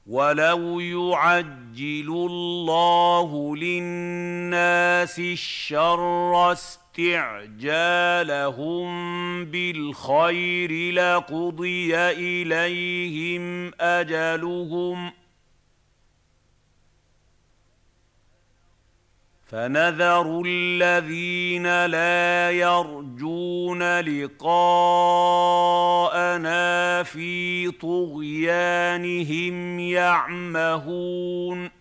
وَلَوْ يُعَجِّلُ اللَّهُ لِلنَّاسِ الشَّرَّ اسْتِعْجَالَهُم بِالْخَيْرِ لَقُضِيَ إِلَيْهِمْ أَجَلُهُمْ فَنَذَرُ الَّذِينَ لَا يَرْجُونَ لِقَاءَنَا فِي طُغْيَانِهِمْ يَعْمَهُونَ